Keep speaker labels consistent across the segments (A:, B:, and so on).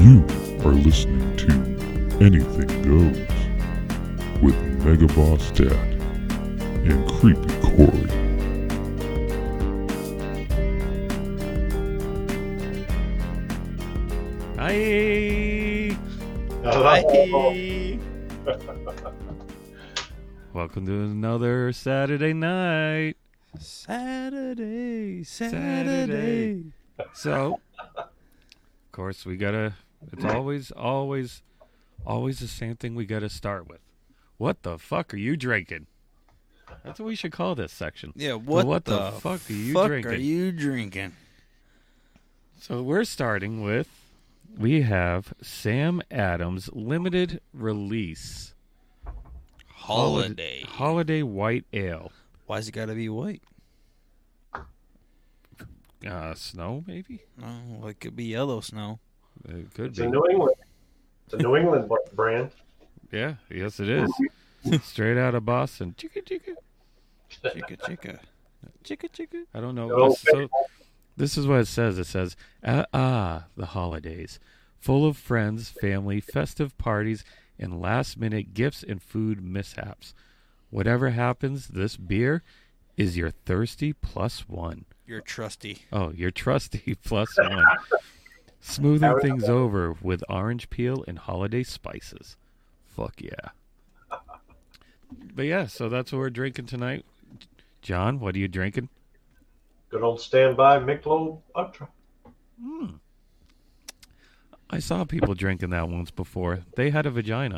A: You are listening to Anything Goes with Mega Boss Dad and Creepy Corey.
B: Hi.
C: Hi.
B: Welcome to another Saturday night.
C: Saturday.
B: So, of course, we gotta. It's always the same thing we gotta start with. What the fuck are you drinking? That's what we should call this section.
C: Yeah, what
B: the fuck are you drinking? So we're starting with. We have Sam Adams limited release Holiday White Ale.
C: Why's it gotta be white?
B: Snow, maybe?
C: No, it could be yellow snow.
B: It could
D: It's
B: be.
D: a New England. It's a New England brand.
B: Yeah, yes it is. Straight out of Boston. Chicka.
C: Chicka.
B: I don't know.
D: Oh,
B: So, this is what it says. It says, the holidays. Full of friends, family, festive parties, and last-minute gifts and food mishaps. Whatever happens, this beer is your thirsty plus one.
C: You're trusty.
B: Oh, your trusty plus one. Smoothing things over with orange peel and holiday spices. Fuck yeah. But yeah, so that's what we're drinking tonight. John, what are you drinking?
D: Good old standby Michelob Ultra.
B: I saw people drinking that once before. They had a vagina.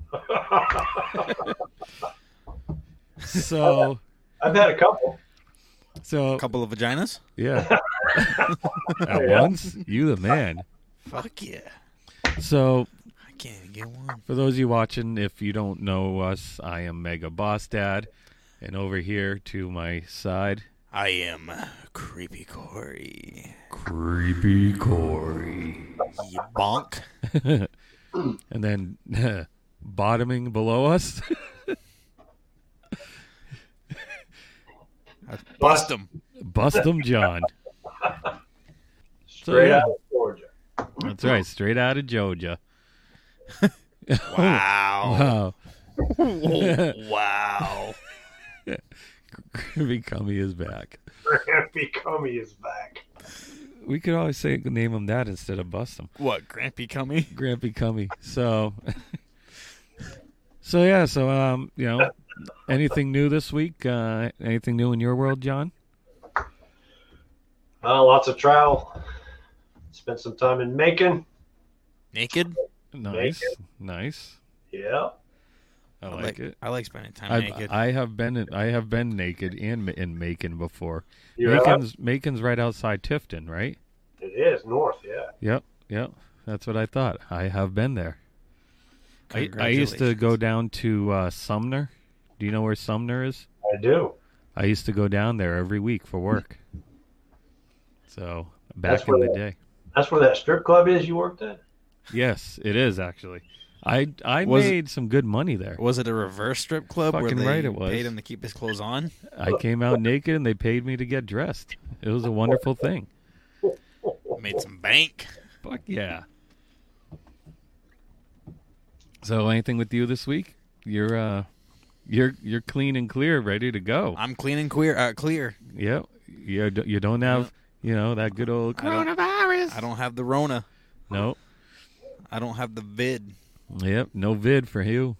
B: So,
D: I've had a couple.
B: so
C: A couple of vaginas?
B: yeah. At
D: Yeah.
B: once, you the man.
C: Fuck yeah.
B: So,
C: I can't even get one.
B: for those of you watching, if you don't know us, I am Mega Boss Dad. And over here to my side,
C: I am Creepy Corey.
B: Creepy Corey.
C: You bonk.
B: And then bottoming below us,
C: Bust him.
B: Bustum John.
D: Straight
B: yeah.
D: out of Georgia.
B: That's right, straight out of Georgia.
C: Wow.
B: Wow.
C: Wow.
B: Creepy Cummy is back.
D: Grampy Cummy is back.
B: We could always name him that instead of bust him.
C: What, Grampy Cummy?
B: Grampy Cummy. So, anything new this week? Anything new in your world, John?
D: Lots of Spent some time in Macon.
C: Naked?
B: Nice.
D: Yeah.
B: I like it.
C: I like spending time naked.
B: I have been naked and in Macon before.
D: You have?
B: Macon's right outside Tifton, right?
D: It is north, yeah.
B: Yep. That's what I thought. I have been there. I used to go down to Sumner. Do you know where Sumner is?
D: I do.
B: I used to go down there every week for work. So
D: That's
B: back in
D: where
B: the day.
D: That's where that strip club is you worked at?
B: Yes, it is actually. I
C: Was
B: made some good money there.
C: Was it a reverse strip club where
B: Fucking
C: they
B: right it was.
C: paid him to keep his clothes on?
B: I came out naked and they paid me to get dressed. It was a wonderful thing.
C: Made some bank.
B: Fuck yeah. So anything with you this week? You're clean and clear, ready to go.
C: I'm clean and clear.
B: Yep. You don't have, that good old coronavirus.
C: I don't have the Rona.
B: No.
C: I don't have the vid.
B: Yep. No vid for you.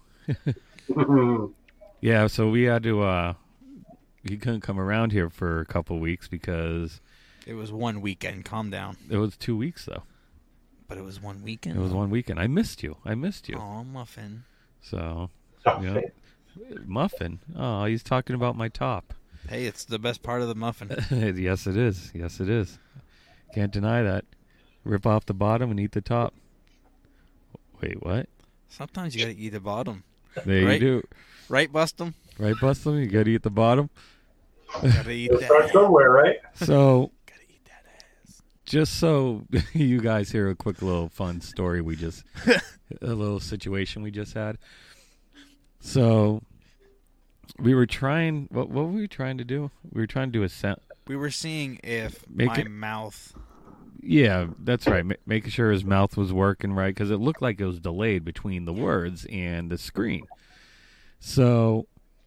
B: Yeah. So we had to. He couldn't come around here for a couple weeks because
C: It was one weekend. Calm down.
B: it was 2 weeks though.
C: But it was one weekend.
B: It was one weekend. I missed you.
C: Aw, muffin.
B: So
D: Okay.
B: muffin. Oh, he's talking about my top.
C: Hey, it's the best part of the muffin.
B: Yes, it is. Can't deny that. Rip off the bottom and eat the top. Wait, what?
C: Sometimes you gotta eat the bottom.
B: There
C: Right?
B: you do.
C: Right, Bustum?
B: Right, Bustum? You gotta eat the bottom.
C: Gotta eat
D: It'll start
C: that.
D: somewhere, right?
B: So,
C: Gotta eat that ass.
B: just so you guys hear a quick little fun story a little situation we just had. So, we were trying, what were we trying to do? We were trying to do a sound.
C: We were seeing if
B: Make
C: my
B: it-
C: mouth
B: Yeah, that's right. Making sure his mouth was working right because it looked like it was delayed between the words and the screen. So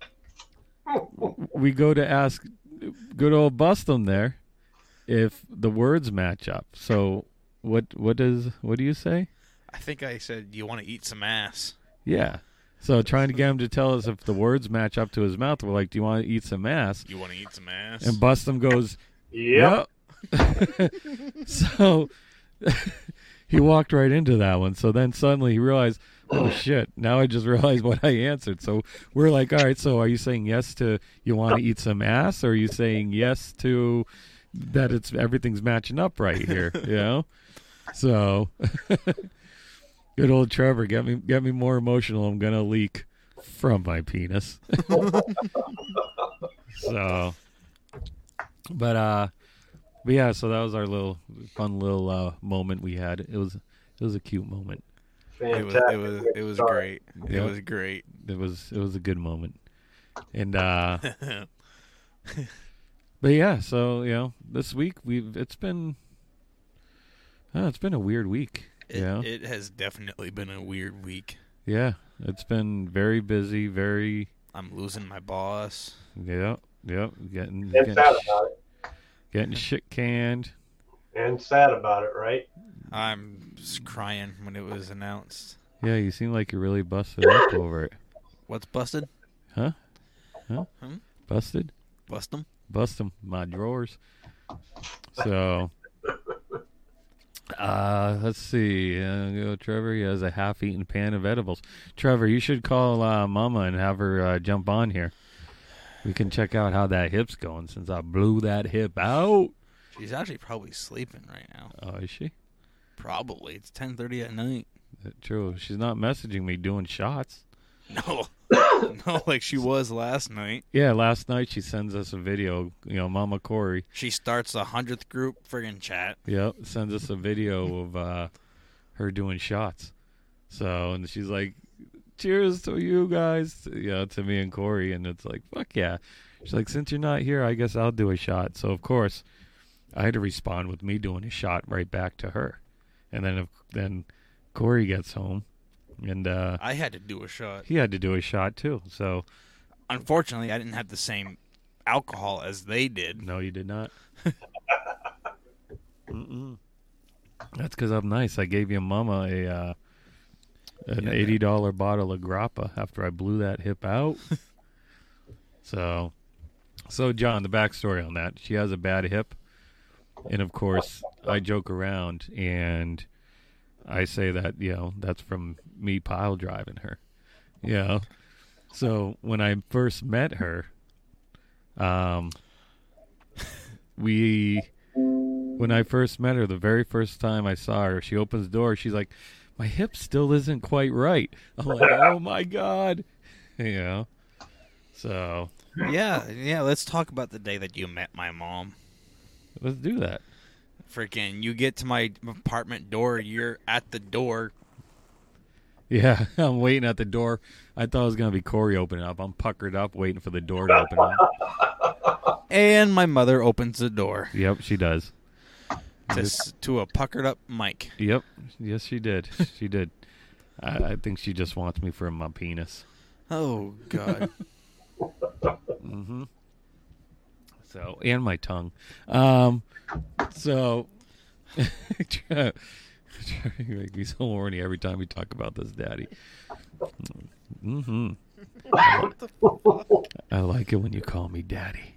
B: we go to ask good old Bustum there if the words match up. So what do you say?
C: I think I said, "You want to eat some ass?"
B: Yeah. So trying to get him to tell us if the words match up to his mouth, we're like, "Do you want to eat some ass?"
C: You want to eat some ass?
B: And Bustum goes,
D: Yep.
B: "Yep." So he walked right into that one. So then suddenly he realized, oh shit, now I just realized what I answered. So we're like, all right, so are you saying yes to you want to eat some ass, or are you saying yes to that it's everything's matching up right here, you know? So good old Trevor, get me more emotional. I'm gonna leak from my penis. So but yeah, so that was our fun little moment we had. It was a cute moment.
D: Fantastic.
C: It was
D: Sorry.
C: great.
B: Yeah.
C: It was great.
B: It was a good moment. And but yeah, so this week it's been a weird week.
C: It has definitely been a weird week.
B: Yeah, it's been very busy, very
C: I'm losing my boss.
B: getting
D: And sad about it.
B: getting shit canned.
D: And sad about it, right?
C: I'm just crying when it was announced.
B: Yeah, you seem like you really busted up over it.
C: What's busted?
B: Huh?
C: Hmm?
B: Busted?
C: Bust 'em?
B: Bust them, my drawers. So, let's see. Trevor, he has a half-eaten pan of edibles. Trevor, you should call Mama and have her jump on here. We can check out how that hip's going since I blew that hip out.
C: She's actually probably sleeping right now.
B: Oh, is she?
C: Probably. It's 10:30 at night.
B: True. She's not messaging me doing shots.
C: No. No, like she was last night.
B: Yeah, last night she sends us a video. Mama Corey.
C: She starts the 100th group friggin' chat.
B: Yep, sends us a video of her doing shots. So, and she's like, cheers to you guys, to me and Corey. And it's like, fuck yeah. She's like, since you're not here, I guess I'll do a shot. So, of course, I had to respond with me doing a shot right back to her. And then Corey gets home. And
C: I had to do a shot.
B: he had to do a shot, too. So,
C: Unfortunately, I didn't have the same alcohol as they did.
B: no, you did not. Mm-mm. That's because I'm nice. I gave your mama an $80 bottle of grappa after I blew that hip out. So John, the backstory on that. She has a bad hip. And, of course, I joke around and I say that, that's from me pile driving her. So when I first met her, when I first met her, the very first time I saw her, she opens the door. She's like, my hip still isn't quite right. I'm like, oh, my God. So
C: Yeah, let's talk about the day that you met my mom.
B: let's do that.
C: Freaking, you get to my apartment door, you're at the door.
B: Yeah, I'm waiting at the door. I thought it was going to be Corey opening up. I'm puckered up waiting for the door to open up.
C: And my mother opens the door
B: Yep, she does.
C: to a puckered up Mike.
B: Yep. Yes, she did. She did. I think she just wants me for my penis.
C: Oh, God.
B: Mm-hmm. So, and my tongue. So, you make me so horny every time we talk about this, Daddy. Mm-hmm. I like it when you call me Daddy.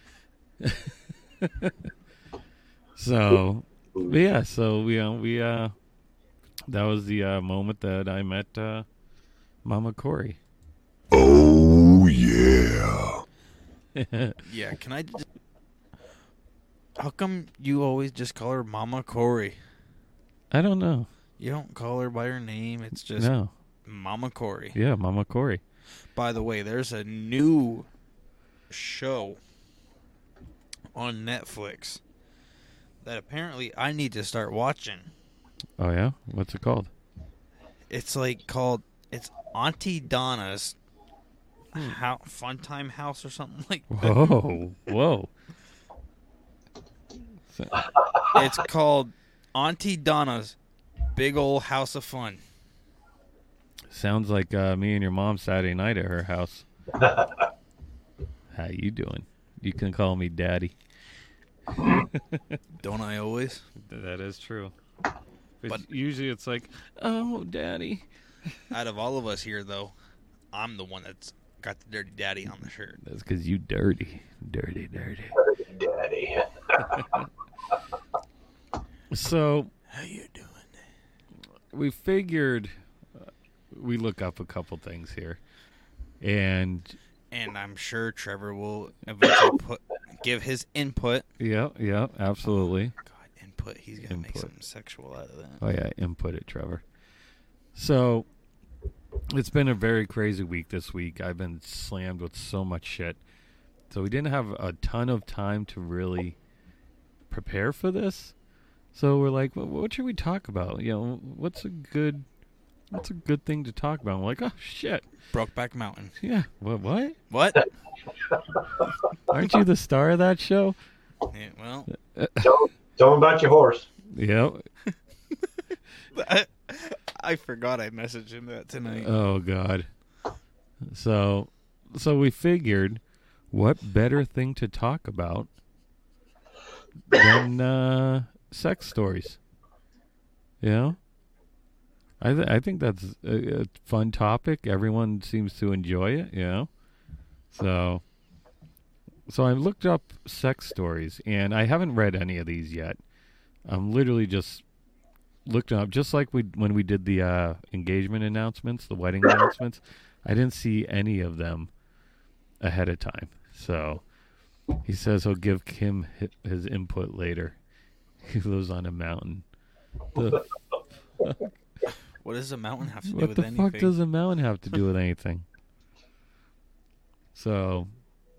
B: So, but yeah, so we that was the moment that I met Mama Corey.
A: Oh, yeah.
C: Yeah, can I just... How come you always just call her Mama Corey?
B: I don't know.
C: You don't call her by her name. It's just
B: No.
C: Mama Corey.
B: Yeah, Mama Corey.
C: By the way, there's a new show on Netflix that apparently I need to start watching.
B: Oh yeah, what's it called?
C: It's it's Auntie Donna's Fun Time House or something like that.
B: Whoa, whoa.
C: It's called Auntie Donna's big old house of fun.
B: Sounds like me and your mom Saturday night at her house. How you doing? You can call me Daddy.
C: Don't I always?
B: That is true.
C: But
B: usually it's like, oh, Daddy.
C: Out of all of us here, though, I'm the one that's got the dirty daddy on the shirt.
B: That's because you dirty. Dirty.
D: Daddy.
B: So,
C: How you doing?
B: we figured we look up a couple things here. And
C: I'm sure Trevor will eventually give his input.
B: yeah, absolutely.
C: God, input. He's going to make
B: Input.
C: something sexual out of that.
B: Oh, yeah, input it, Trevor. So, it's been a very crazy week this week. I've been slammed with so much shit. So, we didn't have a ton of time to really prepare for this. So, we're like, what should we talk about? You know, what's a good thing to talk about? I'm like, oh, shit.
C: Brokeback Mountain.
B: Yeah, what?
C: What?
B: Aren't you the star of that show?
C: Yeah, well,
D: Tell him about your horse.
B: Yep.
C: I forgot I messaged him that tonight.
B: Oh, God. So we figured, what better thing to talk about than sex stories? You know? I think that's a fun topic. Everyone seems to enjoy it, you know? So I looked up sex stories, and I haven't read any of these yet. I'm literally just looking up, just like when we did the engagement announcements, the wedding announcements. I didn't see any of them ahead of time. So he says he'll give Kim his input later. He lives on a mountain.
C: What does a mountain have to do
B: What
C: with
B: the
C: anything?
B: fuck does a mountain have to do with anything? So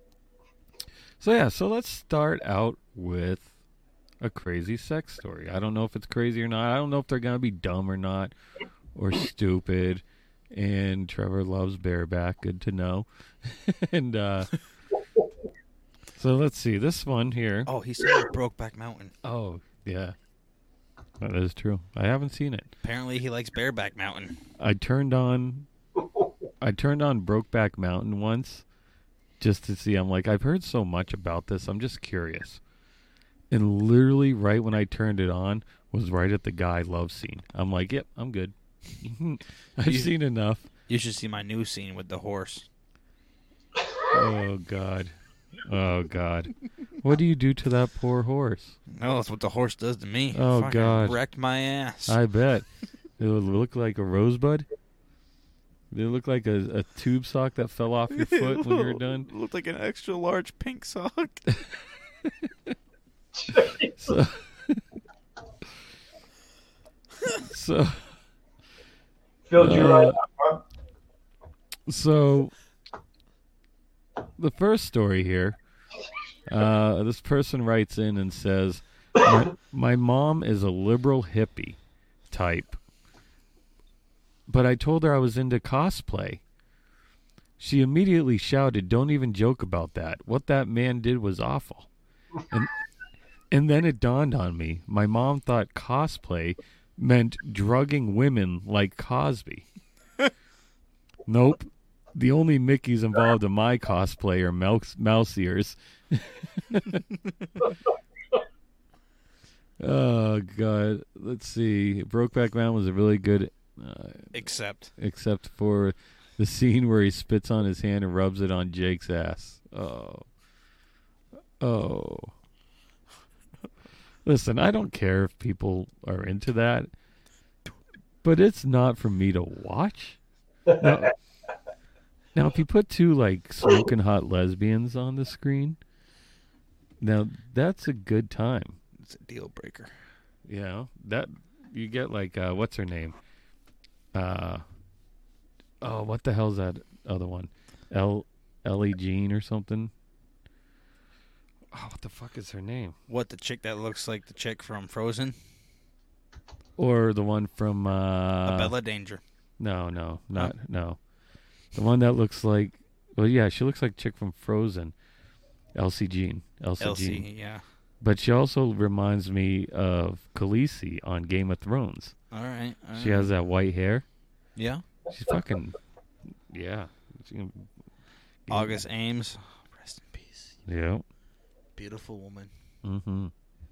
B: let's start out with a crazy sex story. I don't know if it's crazy or not. I don't know if they're going to be dumb or not, or stupid. And Trevor loves bareback. Good to know. And so let's see. This one here.
C: Oh, he said Brokeback Mountain.
B: Oh, yeah. That is true. I haven't seen it.
C: Apparently, he likes Bareback Mountain.
B: I turned on Brokeback Mountain once just to see. I'm like, I've heard so much about this. I'm just curious. And literally right when I turned it on was right at the guy love scene. I'm like, yep, I'm good. I've seen enough.
C: You should see my new scene with the horse.
B: Oh, God. Oh, God. What do you do to that poor horse?
C: No, that's what the horse does to me.
B: Oh,
C: Fucking
B: God.
C: wrecked my ass.
B: I bet. It would look like a rosebud. Did it look like a tube sock that fell off your foot when you were done?
C: It looked like an extra large pink sock.
B: So
D: Filled you right up, huh?
B: So the first story here, this person writes in and says, my mom is a liberal hippie type, but I told her I was into cosplay. She immediately shouted, "Don't even joke about that. What that man did was awful." And then it dawned on me, my mom thought cosplay meant drugging women like Cosby. Nope. The only Mickeys involved in my cosplay are mouse ears. Oh, God. Let's see. Brokeback Mountain was a really good...
C: Except
B: for the scene where he spits on his hand and rubs it on Jake's ass. Oh. Listen, I don't care if people are into that, but it's not for me to watch. Now, if you put two, like, smoking hot lesbians on the screen, now that's a good time.
C: it's a deal breaker.
B: You know, that you get, like, what's her name? What the hell's that other one? Ellie Jean or something? Oh, what the fuck is her name?
C: What, the chick that looks like the chick from Frozen?
B: Or the one from
C: Bella Danger.
B: No. The one that looks like, well, yeah, she looks like chick from Frozen. Elsie Jean.
C: Elsie, yeah.
B: But she also reminds me of Khaleesi on Game of Thrones.
C: All right.
B: She has that white hair.
C: Yeah.
B: She's fucking, yeah.
C: August Ames. Rest in peace.
B: Yeah.
C: Beautiful woman.
B: Mm-hmm.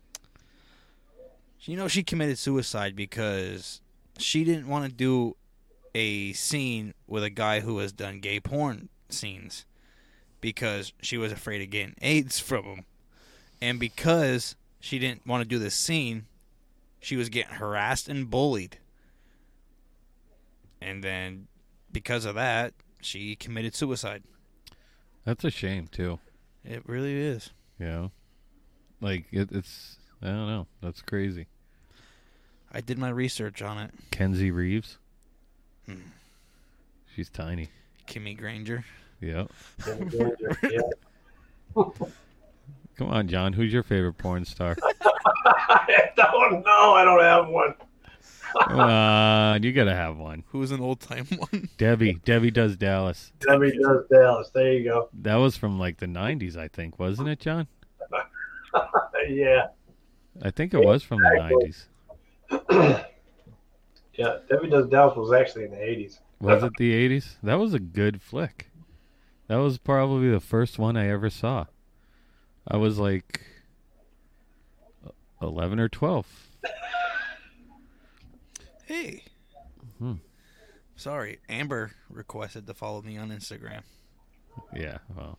C: You know, she committed suicide because she didn't want to do a scene with a guy who has done gay porn scenes because she was afraid of getting AIDS from him. And because she didn't want to do this scene, she was getting harassed and bullied. And then because of that, she committed suicide.
B: That's a shame, too.
C: It really is.
B: Yeah. Like, it's, I don't know. That's crazy.
C: I did my research on it.
B: Kenzie Reeves.
C: Hmm.
B: She's tiny.
C: Kimmy Granger.
B: Yeah.
D: Yeah.
B: Come on, John. Who's your favorite porn star?
D: I don't know. I don't have one.
B: Come on. You got to have one.
C: Who's an old-time one?
B: Debbie. Debbie Does Dallas.
D: Debbie Does Dallas. There you go.
B: That was from, like, the 90s, I think. Wasn't it, John?
D: Yeah.
B: I think it was from the 90s.
D: Yeah. Debbie Does Dallas was actually in the 80s.
B: Was it the 80s? That was a good flick. That was probably the first one I ever saw. I was like 11 or 12.
C: Hey. Sorry, Amber requested to follow me on Instagram.
B: Yeah, well.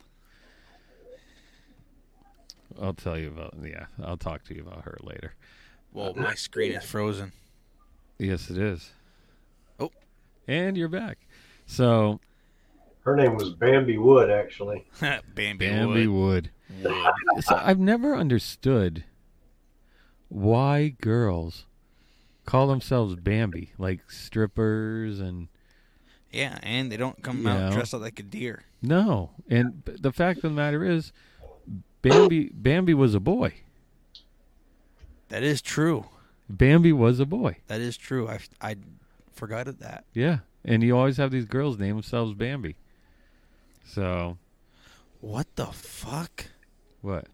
B: I'll tell you about, I'll talk to you about her later.
C: Well, my screen is frozen.
B: Yes, it is.
C: Oh.
B: And you're back. So.
D: Her name was Bambi Wood, actually.
C: Bambi
B: Wood. So I've never understood why girls call themselves Bambi, like strippers and...
C: Yeah, and they don't come out dressed up like a deer.
B: No, and the fact of the matter is, Bambi was a boy.
C: That is true.
B: Bambi was a boy.
C: That is true. I forgot of that.
B: Yeah, and you always have these girls name themselves Bambi. So...
C: What the fuck?
B: What?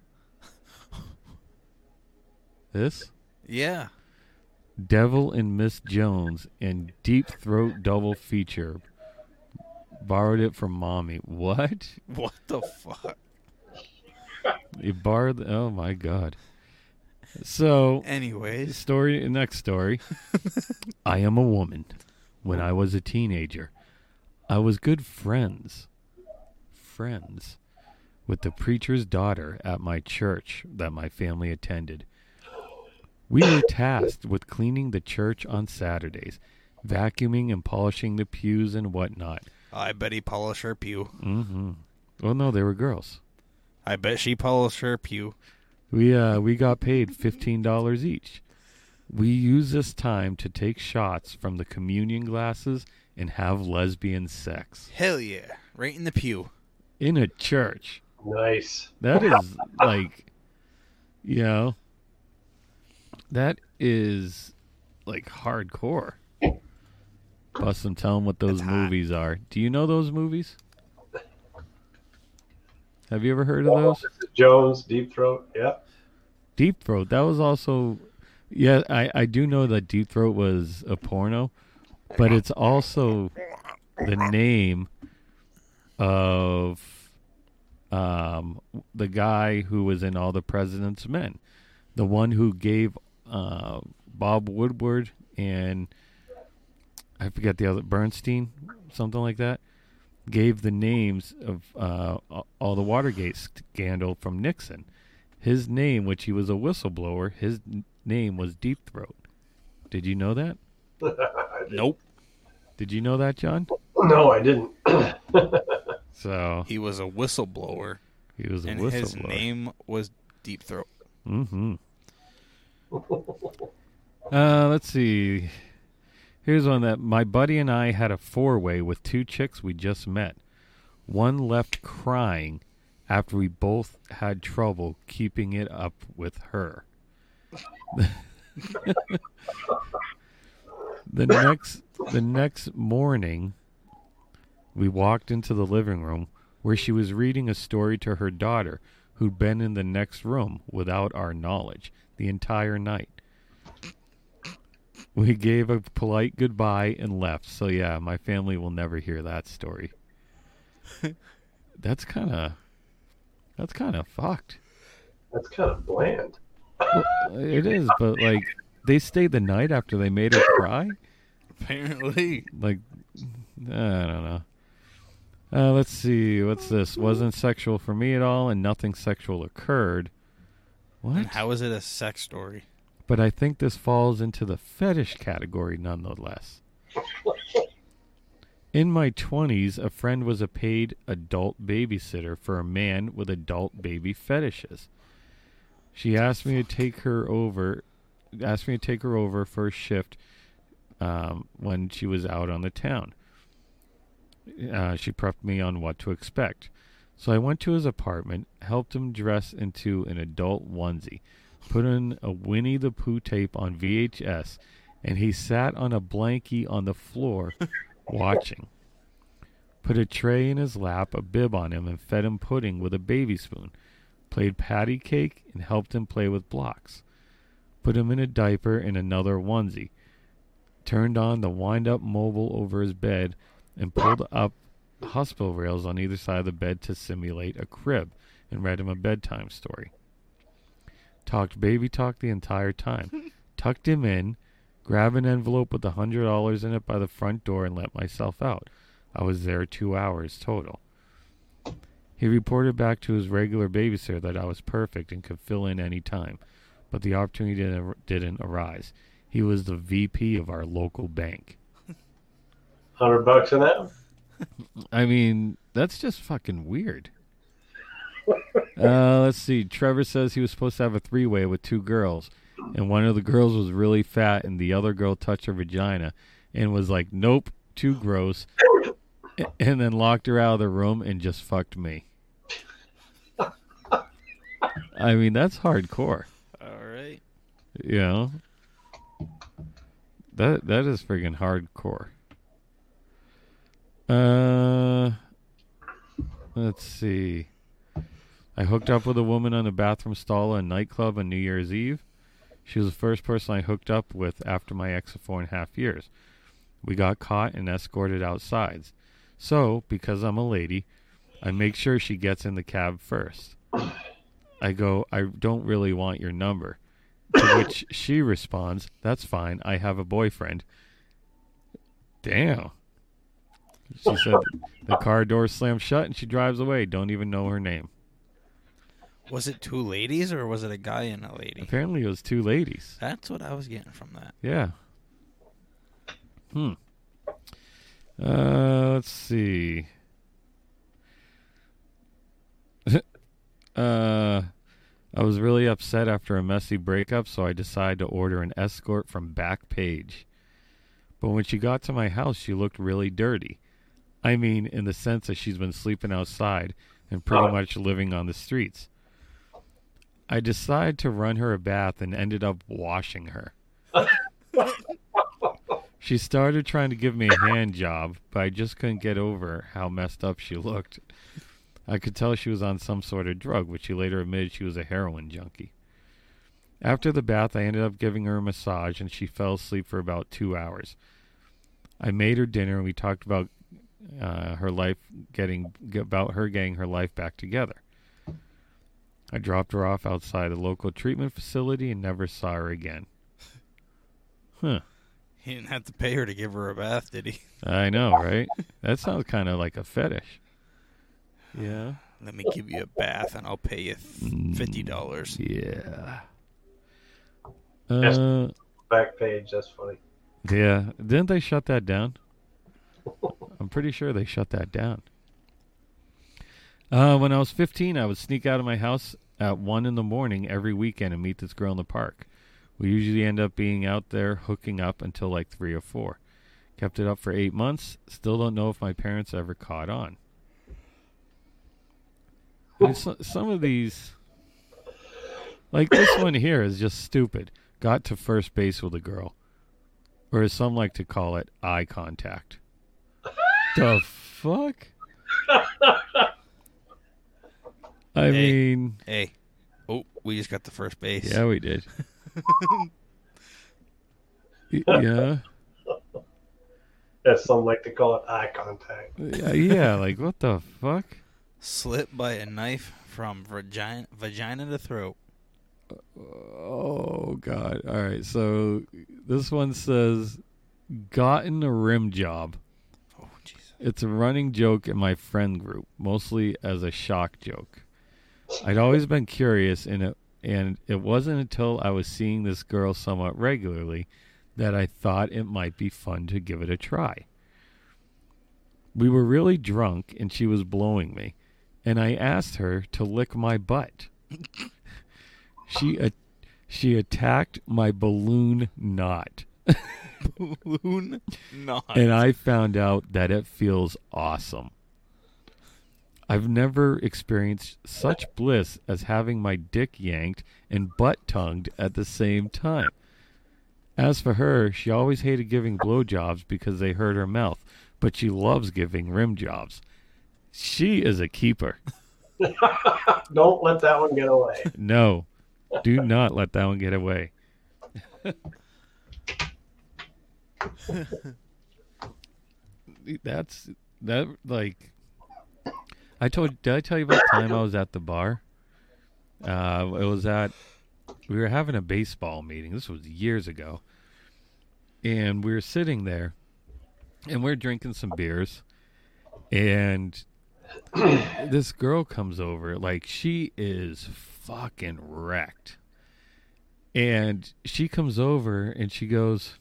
B: This?
C: Yeah.
B: Devil and Miss Jones and Deep Throat double feature. Borrowed it from Mommy. What?
C: What the fuck?
B: You borrowed... Oh, my God. So...
C: Anyways.
B: Next story. I am a woman. When I was a teenager, I was good friends with the preacher's daughter at my church that my family attended. We were tasked with cleaning the church on Saturdays, vacuuming and polishing the pews and whatnot.
C: I bet he polished her pew.
B: Mm-hmm. Well, no, they were girls.
C: I bet she polished her pew.
B: We got paid $15 each. We used this time to take shots from the communion glasses and have lesbian sex.
C: Hell yeah. Right in the pew.
B: In a church.
D: Nice.
B: That is like, that is like hardcore. Bust and tell them what those movies are. Do you know those movies? Have you ever heard of those?
D: Jones, Deep Throat, yeah.
B: Deep Throat, that was also, yeah, I do know that Deep Throat was a porno, but it's also the name of the guy who was in All the President's Men, the one who gave Bob Woodward and I forget the other, Bernstein, something like that, gave the names of all the Watergate scandal from Nixon. His name, which he was a whistleblower, his name was Deep Throat. Did you know that?
C: Nope.
B: Did you know that, John?
D: No, I didn't.
B: So
C: he was a whistleblower.
B: He was a
C: and
B: whistleblower.
C: His name was Deep Throat.
B: Mm-hmm. Let's see. Here's one that my buddy and I had a four-way with two chicks we just met. One left crying after we both had trouble keeping it up with her. The next morning, we walked into the living room where she was reading a story to her daughter, who'd been in the next room without our knowledge the entire night. We gave a polite goodbye and left. So yeah, my family will never hear that story. That's kind of fucked.
D: That's kind of bland.
B: Well, it is, but like they stayed the night after they made her cry.
C: Apparently.
B: Like, I don't know. Let's see. What's this? Wasn't sexual for me at all, and nothing sexual occurred. What?
C: And how is it a sex story?
B: But I think this falls into the fetish category nonetheless. In my 20s, a friend was a paid adult babysitter for a man with adult baby fetishes. She asked me to take her over for a shift when she was out on the town. She prepped me on what to expect. So I went to his apartment, helped him dress into an adult onesie, put in a Winnie the Pooh tape on VHS, and he sat on a blankie on the floor watching. Put a tray in his lap, a bib on him, and fed him pudding with a baby spoon. Played patty cake and helped him play with blocks. Put him in a diaper in another onesie. Turned on the wind-up mobile over his bed and pulled up hospital rails on either side of the bed to simulate a crib and read him a bedtime story. Talked baby talk the entire time. Tucked him in, grabbed an envelope with $100 in it by the front door and let myself out. I was there 2 hours total. He reported back to his regular babysitter that I was perfect and could fill in any time, but the opportunity didn't arise. He was the VP of our local bank.
D: $100 an hour.
B: I mean, that's just fucking weird. Let's see. Trevor says he was supposed to have a three-way with two girls, and one of the girls was really fat, and the other girl touched her vagina and was like, nope, too gross, and then locked her out of the room and just fucked me. I mean, that's hardcore.
C: All right.
B: You know? That is friggin' hardcore. Let's see. I hooked up with a woman on a bathroom stall at a nightclub on New Year's Eve. She was the first person I hooked up with after my ex of 4.5 years. We got caught and escorted outside. So, because I'm a lady, I make sure she gets in the cab first. I go, I don't really want your number. To which she responds, that's fine, I have a boyfriend. Damn. She said the car door slams shut and she drives away. Don't even know her name.
C: Was it two ladies or was it a guy and a lady?
B: Apparently it was two ladies.
C: That's what I was getting from that.
B: Yeah. Let's see. I was really upset after a messy breakup, so I decided to order an escort from Backpage. But when she got to my house, she looked really dirty. I mean, in the sense that she's been sleeping outside and pretty much living on the streets. I decided to run her a bath and ended up washing her. She started trying to give me a hand job, but I just couldn't get over how messed up she looked. I could tell she was on some sort of drug, which she later admitted she was a heroin junkie. After the bath, I ended up giving her a massage, and she fell asleep for about 2 hours. I made her dinner, and we talked about her getting her life back together. I dropped her off outside a local treatment facility and never saw her again. Huh.
C: He didn't have to pay her to give her a bath, did he?
B: I know, right? That sounds kind of like a fetish. Yeah.
C: Let me give you a bath and I'll pay you $50.
B: Yeah.
D: Backpage, that's funny.
B: Yeah. Didn't they shut that down? I'm pretty sure they shut that down. When I was 15, I would sneak out of my house at 1 a.m. every weekend and meet this girl in the park. We usually end up being out there hooking up until like 3 or 4. Kept it up for 8 months. Still don't know if my parents ever caught on. I mean, some of these, like this one here, is just stupid. Got to first base with a girl. Or as some like to call it, eye contact. The fuck? I
C: Hey.
B: mean,
C: Hey. Oh, we just got the first base.
B: yeah, we did. Yeah.
D: As some like to call it, eye contact.
B: Yeah, like, what the fuck?
C: Slipped by a knife from vagina to throat.
B: Oh, God. All right, so this one says, gotten a rim job.
C: Oh, jeez.
B: It's a running joke in my friend group, mostly as a shock joke. I'd always been curious, and it wasn't until I was seeing this girl somewhat regularly that I thought it might be fun to give it a try. We were really drunk, and she was blowing me, and I asked her to lick my butt. She attacked my balloon knot,
C: Balloon knot.
B: and I found out that it feels awesome. I've never experienced such bliss as having my dick yanked and butt tongued at the same time. As for her, she always hated giving blowjobs because they hurt her mouth, but she loves giving rim jobs. She is a keeper.
D: Don't let that one get away.
B: No, do not let that one get away. That like did I tell you about the time I was at the bar? We were having a baseball meeting. This was years ago. And we were sitting there and we're drinking some beers, and this girl comes over, like she is fucking wrecked. And she comes over and she goes,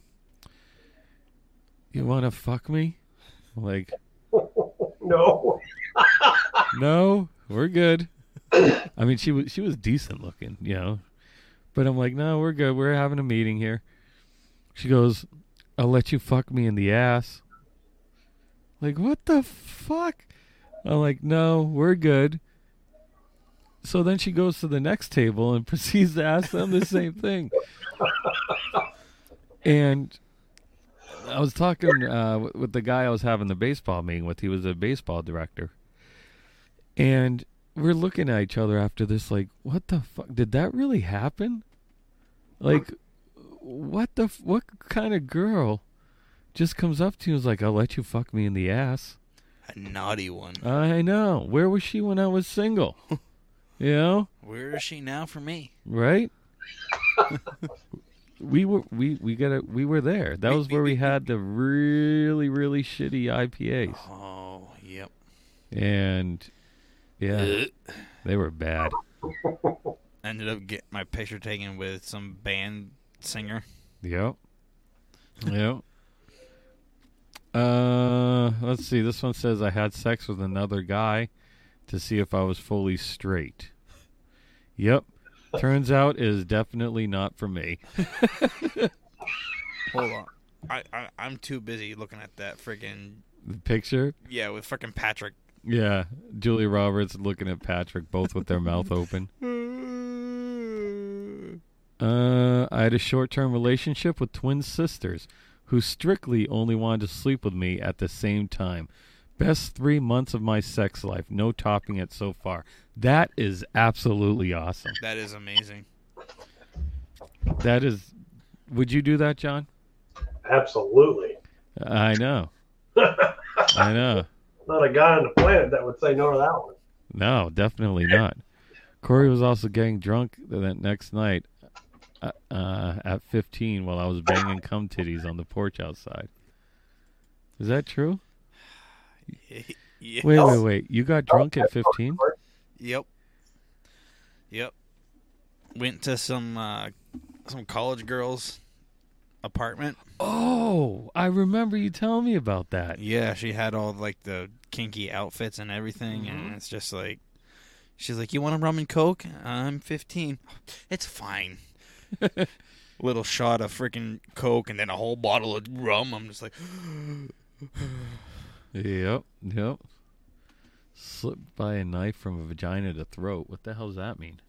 B: "You want to fuck me?" I'm like,
D: No.
B: "No, we're good." I mean, she was decent looking, you know. But I'm like, "No, we're good. We're having a meeting here." She goes, "I'll let you fuck me in the ass." Like, what the fuck? I'm like, "No, we're good." So then she goes to the next table and proceeds to ask them the same thing. And I was talking with the guy I was having the baseball meeting with. He was a baseball director. And we're looking at each other after this like, what the fuck? Did that really happen? Like, what kind of girl just comes up to you and is like, "I'll let you fuck me in the ass"?
C: A naughty one.
B: I know. Where was she when I was single? You know?
C: Where is she now for me?
B: Right? we were there. That was where we had the really, really shitty IPAs.
C: Oh, yep.
B: And yeah, they were bad.
C: Ended up getting my picture taken with some band singer.
B: Yep. Yep. Let's see. This one says, I had sex with another guy to see if I was fully straight. Yep. Turns out it is definitely not for me.
C: Hold on. I'm too busy looking at that friggin'
B: The picture?
C: yeah, with frickin' Patrick.
B: Yeah. Julia Roberts looking at Patrick, both with their mouth open. I had a short-term relationship with twin sisters who strictly only wanted to sleep with me at the same time. Best 3 months of my sex life. No topping it so far. That is absolutely awesome.
C: That is amazing.
B: That is... Would you do that, John?
D: Absolutely.
B: I know. I know.
D: Not a guy on the planet that would say no to that one.
B: No, definitely not. Corey was also getting drunk that next night at 15 while I was banging cum titties on the porch outside. Is that true?
C: Yes.
B: Wait. You got drunk at 15?
C: Yep. Went to some college girls' apartment.
B: Oh, I remember you telling me about that.
C: Yeah, she had all like the kinky outfits and everything, and it's just like, she's like, "You want a rum and coke?" I'm 15. It's fine. Little shot of freaking coke and then a whole bottle of rum. I'm just like,
B: Yep. Slipped by a knife from a vagina to throat. What the hell does that mean?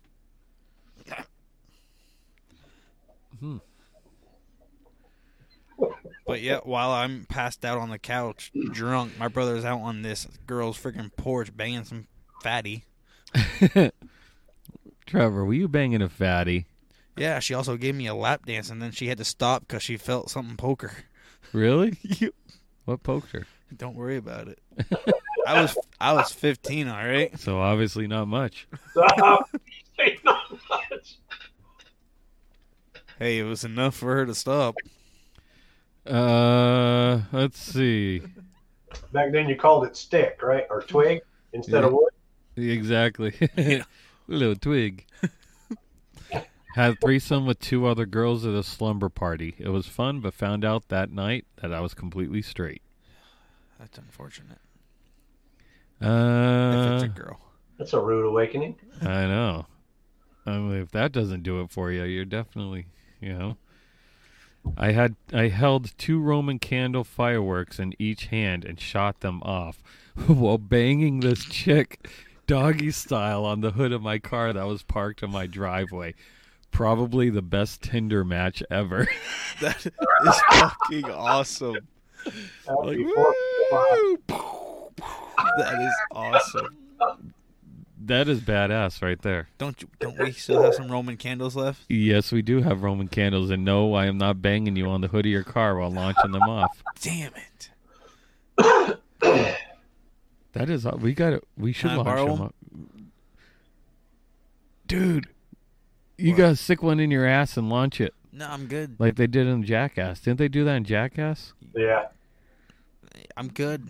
C: but yeah, while I'm passed out on the couch, drunk, my brother's out on this girl's freaking porch banging some fatty.
B: Trevor, were you banging a fatty?
C: Yeah, she also gave me a lap dance, and then she had to stop because she felt something poke her.
B: Really? What poked her?
C: Don't worry about it. I was 15, all right?
B: So obviously not much.
D: Not much.
C: Hey, it was enough for her to stop.
B: Let's see.
D: Back then you called it stick, right? Or twig instead of wood.
B: Exactly. Little twig. Had threesome with 2 other girls at a slumber party. It was fun, but found out that night that I was completely straight.
C: That's unfortunate.
B: If
C: If it's a girl.
D: That's a rude awakening.
B: I know. I mean, if that doesn't do it for you, you're definitely, I held 2 Roman candle fireworks in each hand and shot them off while banging this chick doggy style on the hood of my car that was parked in my driveway. Probably the best Tinder match ever.
C: That is fucking awesome.
B: Like,
D: Before-
B: woo!
C: That is awesome.
B: That is badass right there.
C: Don't we still have some Roman candles left?
B: Yes, we do have Roman candles, and no, I am not banging you on the hood of your car while launching them off.
C: Damn it.
B: That is, we should
C: Can I
B: launch
C: borrow
B: them
C: them?
B: up. Dude, you
C: What?
B: gotta stick one in your ass and launch it.
C: No, I'm good.
B: Like they did in Jackass. Didn't they do that in Jackass?
D: Yeah.
C: I'm good.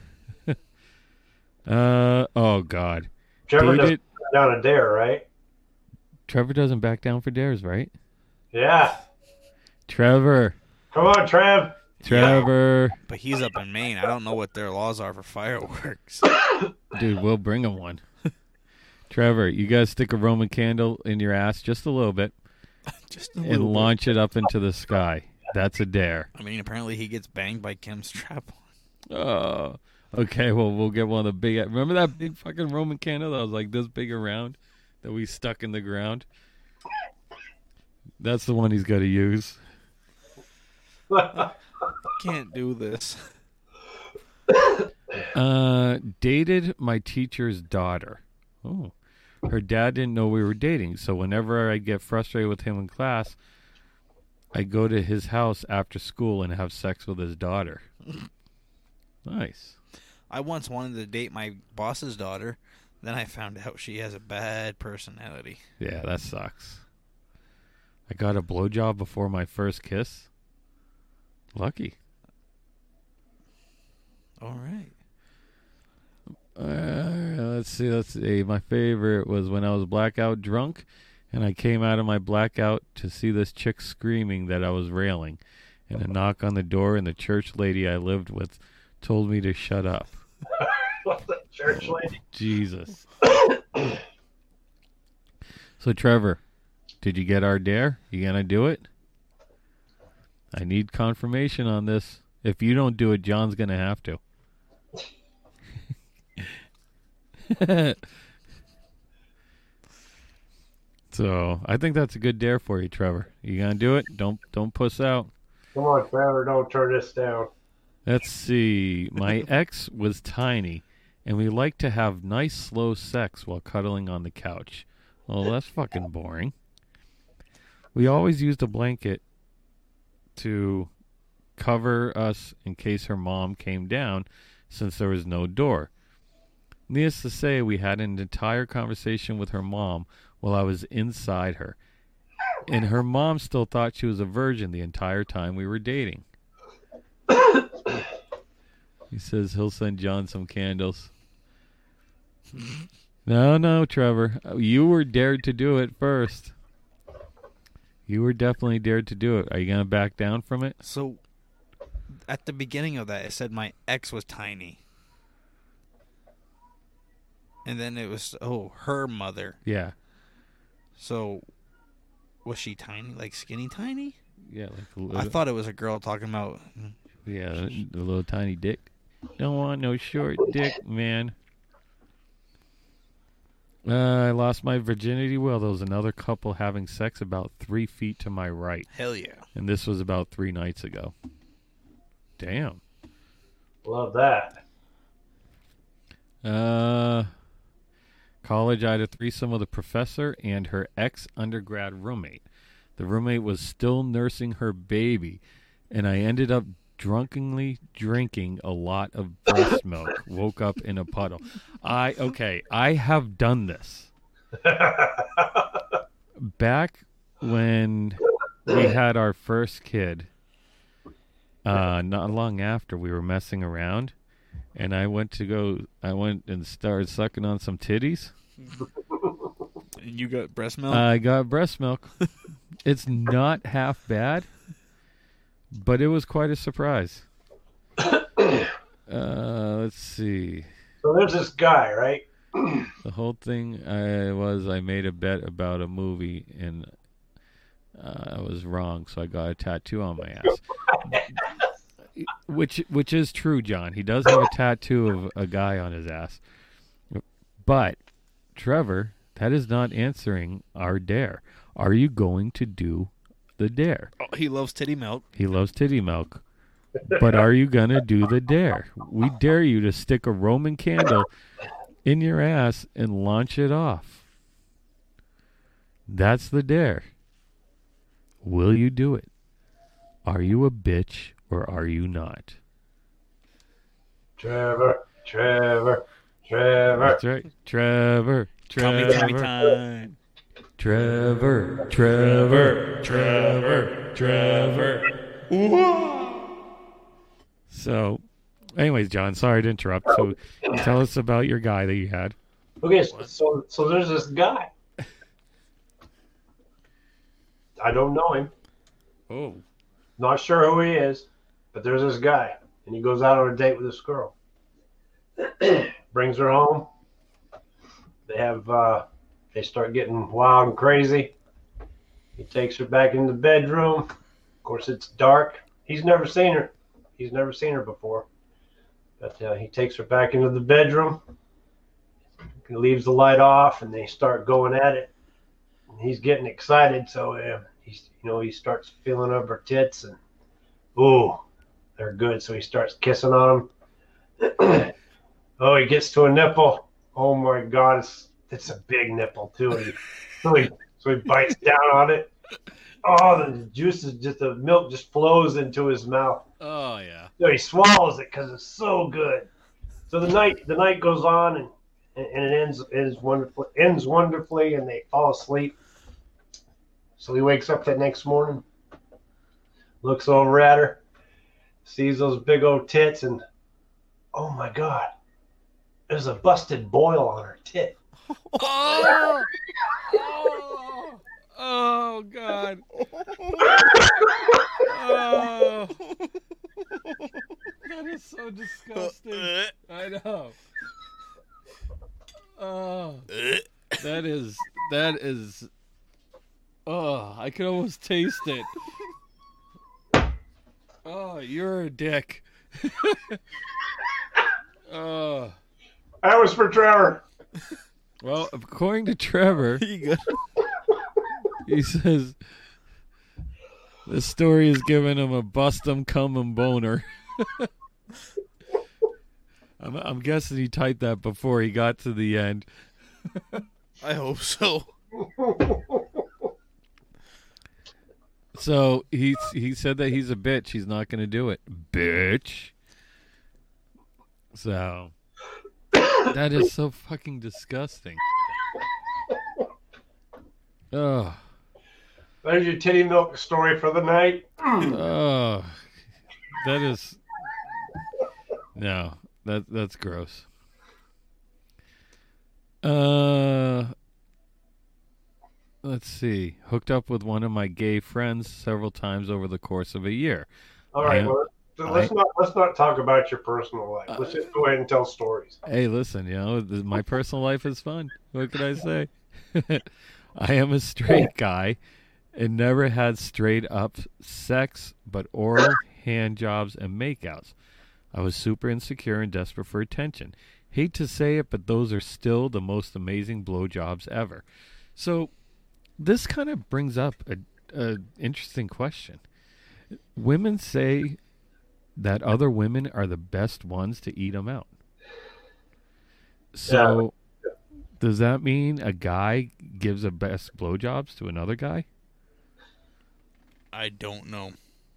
B: Oh God.
D: Trevor
B: Dated-
D: doesn't turn down a dare, right?
B: Trevor doesn't back down for dares, right?
D: Yeah.
B: Trevor.
D: Come on, Trev.
B: Trevor.
C: But he's up in Maine. I don't know what their laws are for fireworks.
B: Dude, we'll bring him one. Trevor, you guys stick a Roman candle in your ass just a little bit
C: Just a
B: and
C: little bit.
B: launch it up into the sky. That's a dare.
C: I mean, apparently he gets banged by Kim strap.
B: Oh, okay. Well, we'll get one of the big. Remember that big fucking Roman candle that was like this big around that we stuck in the ground? That's the one he's got to use.
C: Can't do this.
B: Dated my teacher's daughter. Oh, her dad didn't know we were dating, so whenever I get frustrated with him in class, I go to his house after school and have sex with his daughter. Nice.
C: I once wanted to date my boss's daughter. Then I found out she has a bad personality.
B: Yeah, that sucks. I got a blowjob before my first kiss. Lucky.
C: All right.
B: Let's see. My favorite was when I was blackout drunk, and I came out of my blackout to see this chick screaming that I was railing, and a knock on the door, and the church lady I lived with told me to shut up.
D: What's that church lady?
B: Jesus. So, Trevor, did you get our dare? You gonna do it? I need confirmation on this. If you don't do it, John's gonna have to. So I think that's a good dare for you, Trevor. You gonna do it? Don't puss out.
D: Come on, Trevor. Don't turn this down.
B: Let's see. My ex was tiny, and we liked to have nice, slow sex while cuddling on the couch. Well, that's fucking boring. We always used a blanket to cover us in case her mom came down, since there was no door. Needless to say, we had an entire conversation with her mom while I was inside her. And her mom still thought she was a virgin the entire time we were dating. He says he'll send John some candles. No, Trevor. You were dared to do it first. You were definitely dared to do it. Are you going to back down from it?
C: So, at the beginning of that, it said my ex was tiny. And then it was, her mother.
B: Yeah.
C: So, was she tiny? Like skinny tiny?
B: Yeah, like a little,
C: I thought it was a girl talking about...
B: yeah, the little tiny dick. Don't want no short dick, man. I lost my virginity. Well, there was another couple having sex about 3 feet to my right.
C: Hell yeah.
B: And this was about 3 nights ago. Damn.
D: Love that.
B: College, I had a threesome with a professor and her ex-undergrad roommate. The roommate was still nursing her baby, and I ended up drunkenly drinking a lot of breast milk. Woke up in a puddle. I have done this. Back when we had our first kid, not long after, we were messing around, and I went and started sucking on some titties.
C: And you got breast milk?
B: I got breast milk. It's not half bad, but it was quite a surprise. Let's see.
D: So there's this guy, right?
B: The whole thing I made a bet about a movie, and I was wrong, so I got a tattoo on my ass. Which is true, John. He does have a tattoo of a guy on his ass. But, Trevor, that is not answering our dare. Are you going to do the dare?
C: Oh, he loves titty milk.
B: He loves titty milk. But are you going to do the dare? We dare you to stick a Roman candle in your ass and launch it off. That's the dare. Will you do it? Are you a bitch or are you not?
D: Trevor.
B: That's right. Trevor.
C: Tummy time.
B: Trevor. So, anyways, John, sorry to interrupt. So, tell us about your guy that you had.
D: Okay, so there's this guy. I don't know him.
B: Oh.
D: Not sure who he is, but there's this guy, and he goes out on a date with this girl. Brings her home. They start getting wild and crazy. He takes her back in the bedroom. Of course, it's dark. He's never seen her. He's never seen her before. But he takes her back into the bedroom. He leaves the light off, and they start going at it. And he's getting excited, so he starts feeling of her tits, and ooh, they're good. So he starts kissing on them. Oh, he gets to a nipple. Oh my God, it's a big nipple too. So he bites down on it. Oh, the milk just flows into his mouth.
B: Oh yeah.
D: So he swallows it because it's so good. So the night goes on, and it ends wonderfully, and they fall asleep. So he wakes up that next morning, looks over at her, sees those big old tits, and oh my God, there's a busted boil on her tit.
B: Oh, oh God. Oh. That is so disgusting. I know. Oh. That is oh, I could almost taste it. Oh, you're a dick. Oh.
D: That was for Trevor.
B: Well, according to Trevor, he says this story is giving him a bust 'em cum 'em boner. I'm guessing he typed that before he got to the end.
C: I hope so.
B: So he said that he's a bitch. He's not going to do it. Bitch. So that is so fucking disgusting. Oh.
D: There's your titty milk story for the night.
B: Oh. That is no. That's gross. Let's see. Hooked up with one of my gay friends several times over the course of a year.
D: All right, well, let's not talk about your personal life. Let's just go ahead and tell stories.
B: Hey, listen, my personal life is fun. What can I say? I am a straight guy and never had straight up sex, but oral, hand jobs, and makeouts. I was super insecure and desperate for attention. Hate to say it, but those are still the most amazing blowjobs ever. So this kind of brings up a interesting question. Women say that other women are the best ones to eat them out. So Does that mean a guy gives the best blowjobs to another guy?
C: I don't know.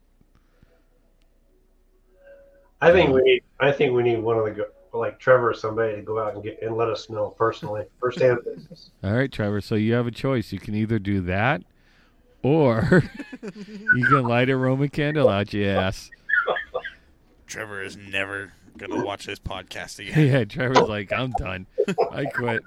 D: I think we need one of the like Trevor or somebody to go out and let us know personally, firsthand business.
B: All right, Trevor. So you have a choice. You can either do that, or you can light a Roman candle out your ass.
C: Trevor is never gonna watch this podcast again.
B: Yeah, Trevor's like, I'm done. I quit.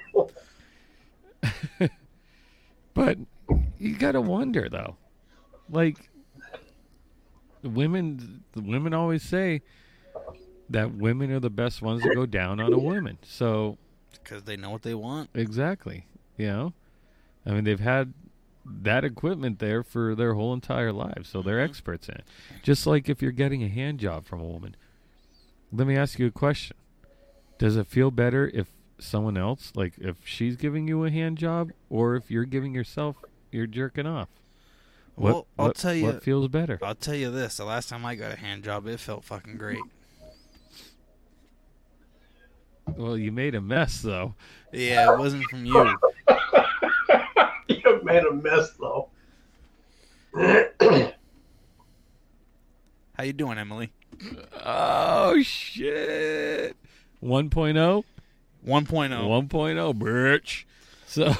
B: But you gotta wonder though, like the women always say that women are the best ones to go down on a woman. So
C: Because they know what they want.
B: exactly, you know, I mean they've had that equipment there for their whole entire lives, so they're experts in it. Just like if you're getting a hand job from a woman. Let me ask you a question. Does it feel better if someone else, like if she's giving you a hand job, or if you're giving yourself, you're jerking off?
C: Well, I'll tell you.
B: What feels better?
C: I'll tell you this. The last time I got a hand job, it felt fucking great.
B: Well, you made a mess, though.
C: Yeah, it wasn't from you.
D: You made a mess though.
C: How you doing, Emily?
B: Oh, shit. 1.0?
C: 1.0.
B: 1.0, bitch. So,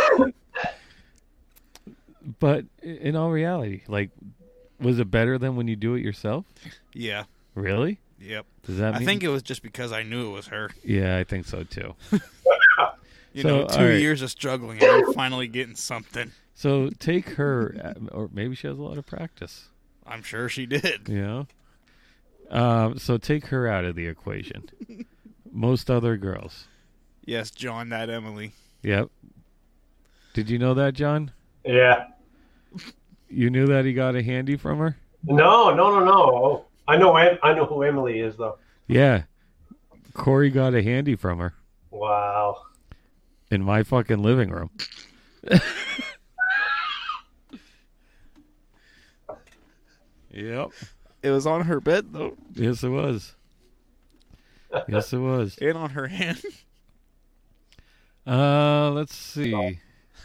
B: but in all reality, like, was it better than when you do it yourself?
C: Yeah.
B: Really?
C: Yep.
B: Does that mean?
C: I think it was just because I knew it was her.
B: Yeah, I think so, too.
C: You
B: So,
C: know,
B: all
C: 2
B: right.
C: years of struggling, and I'm finally getting something.
B: So take her, or maybe she has a lot of practice,
C: I'm sure she did.
B: you know? So take her out of the equation. Most other girls.
C: Yes, John, that Emily.
B: Yep. Did you know that, John?
D: Yeah.
B: You knew that he got a handy from her?
D: No. I know who Emily is though.
B: Yeah. Corey got a handy from her
D: Wow.
B: in my fucking living room. Yep.
C: It was on her bed, though,
B: Yes, it was. Yes, it was.
C: and on her hand.
B: Let's see.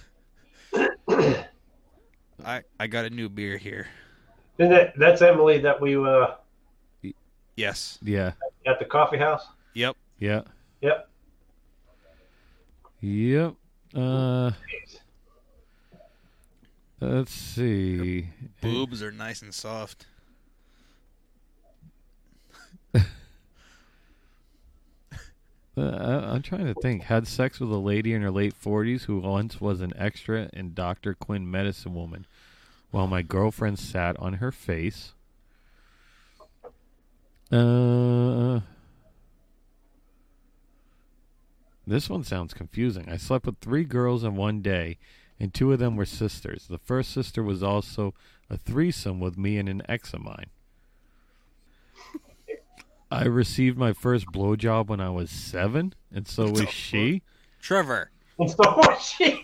C: I got a new beer here.
D: That's Emily that we
C: Yes.
B: Yeah.
D: at the coffee house.
C: Yep.
B: Yeah.
D: Yep.
B: Yep. Let's see.
C: Boobs are nice and soft.
B: I'm trying to think. Had sex with a lady in her late 40s who once was an extra in Dr. Quinn Medicine Woman while my girlfriend sat on her face. This one sounds confusing. I slept with 3 girls in one day, and 2 of them were sisters. The first sister was also a threesome with me and an ex of mine. I received my first blowjob when I was 7, and so was she.
C: Trevor.
D: And so was she.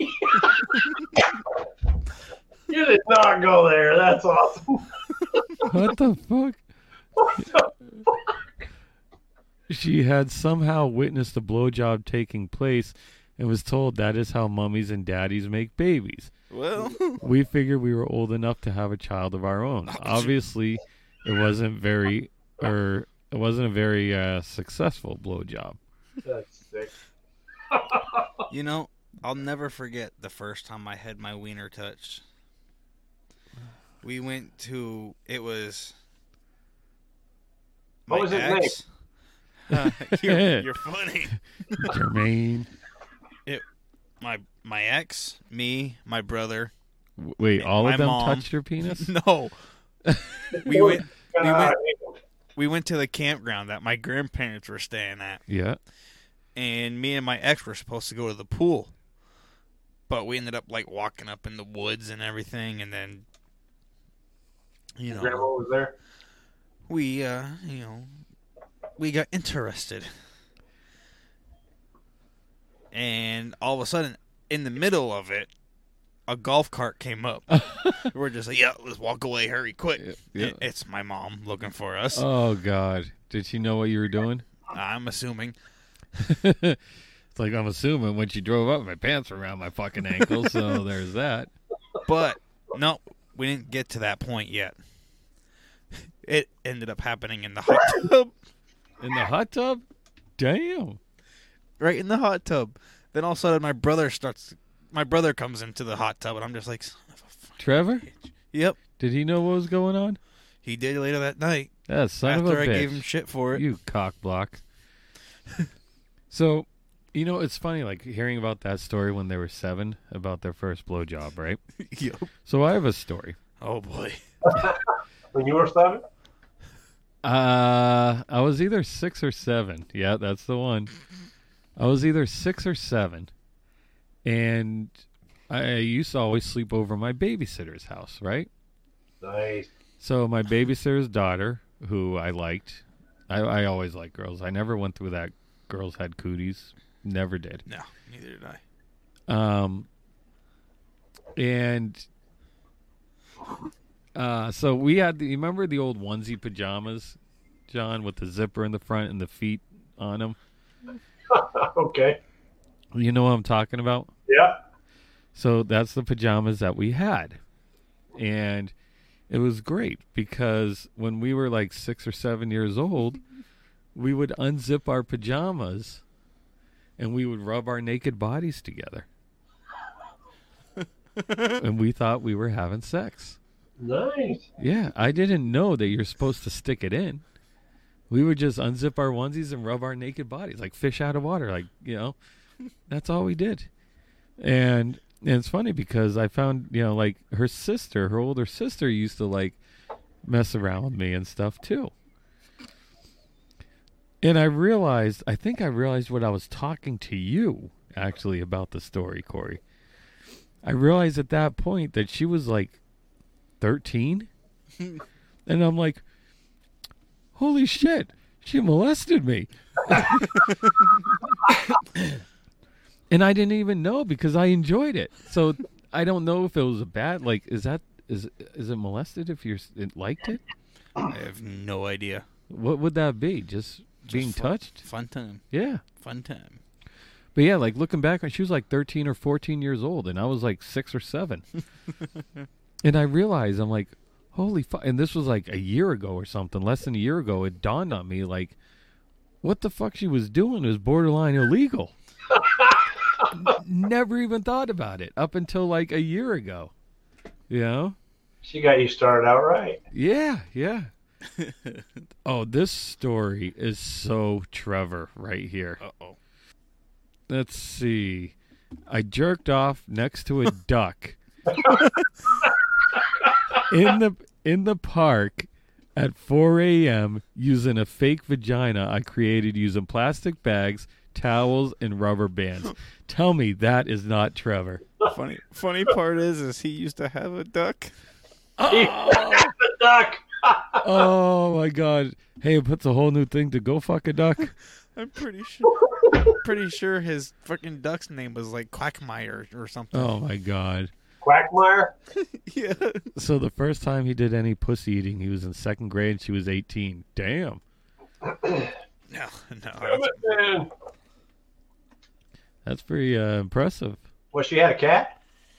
D: You did not go there. That's awesome.
B: What the fuck?
D: What the fuck?
B: She had somehow witnessed the blowjob taking place and was told that is how mummies and daddies make babies.
C: Well,
B: We figured we were old enough to have a child of our own. Obviously, it wasn't a very successful blowjob.
D: That's sick.
C: you know, I'll never forget the first time I had my wiener touched. We went to, it was my
D: What was his
C: ex. You're funny.
B: Jermaine.
C: My ex, me, my brother.
B: Wait, all
C: My
B: of them
C: mom.
B: touched your penis?
C: No. we went
D: God,
C: we went to the campground that my grandparents were staying at,
B: Yeah.
C: and me and my ex were supposed to go to the pool. But we ended up like walking up in the woods and everything, and then
D: Grandma was there.
C: we we got interested. And all of a sudden, in the middle of it, a golf cart came up. We're just like, yeah, let's walk away, hurry, quick.
B: Yeah.
C: It's my mom looking for us.
B: Oh, God. Did she know what you were doing?
C: I'm assuming.
B: It's like I'm assuming when she drove up, my pants were around my fucking ankles, so there's that.
C: But no, we didn't get to that point yet. It ended up happening in the hot tub.
B: In the hot tub? Damn.
C: Right in the hot tub. Then all of a sudden my brother comes into the hot tub and I'm just like, son of a fucking
B: Trevor?
C: bitch. Yep.
B: Did he know what was going on?
C: He did later that night.
B: That son of a
C: After I
B: bitch.
C: gave him shit for it.
B: You cock block. So, you know, it's funny, like, hearing about that story when they were 7 about their first blowjob, right?
C: Yep.
B: So I have a story.
C: Oh boy.
D: When you were 7?
B: I was either 6 or 7. Yeah, that's the one. I was either 6 or 7. And I used to always sleep over my babysitter's house, right?
D: Nice.
B: So my babysitter's daughter, who I liked, I always liked girls. I never went through that girls had cooties. Never did.
C: No, neither did I.
B: So we had you remember the old onesie pajamas, John, with the zipper in the front and the feet on them?
D: Okay.
B: You know what I'm talking about?
D: Yeah.
B: So that's the pajamas that we had. And it was great because when we were like 6 or 7 years old, we would unzip our pajamas and we would rub our naked bodies together. And we thought we were having sex.
D: Nice.
B: Yeah, I didn't know that you're supposed to stick it in. We would just unzip our onesies and rub our naked bodies like fish out of water. Like, you know, that's all we did. And it's funny because I found, you know, like her older sister used to like mess around with me and stuff too. And I think I realized what I was talking to you actually about the story, Corey. I realized at that point that she was like 13. And I'm like, holy shit, she molested me. And I didn't even know because I enjoyed it. So I don't know if it was a bad, like, is it molested if you liked it?
C: I have no idea.
B: What would that be? Just being touched?
C: Fun time.
B: Yeah.
C: Fun time.
B: But yeah, like looking back, she was like 13 or 14 years old and I was like 6 or 7. And I realized, I'm like, holy fuck. And this was like a year ago or something, less than a year ago. It dawned on me, like, what the fuck she was doing was borderline illegal. Never even thought about it up until like a year ago. You know?
D: She got you started out right.
B: Yeah, yeah. Oh, this story is so Trevor right here.
C: Uh-oh.
B: Let's see. I jerked off next to a duck in the park at 4 a.m. using a fake vagina I created using plastic bags, towels, and rubber bands. Tell me that is not Trevor.
C: Funny part is he used to have a duck.
D: The duck.
B: Oh my god. Hey, it puts a whole new thing to go fuck a duck.
C: I'm pretty sure his fucking duck's name was like Quackmire or something.
B: Oh my god.
D: Quackmire?
C: Yeah.
B: So the first time he did any pussy eating, he was in 2nd grade and she was 18. Damn.
C: No.
D: Damn it, man.
B: That's pretty impressive.
D: Well, she had a cat?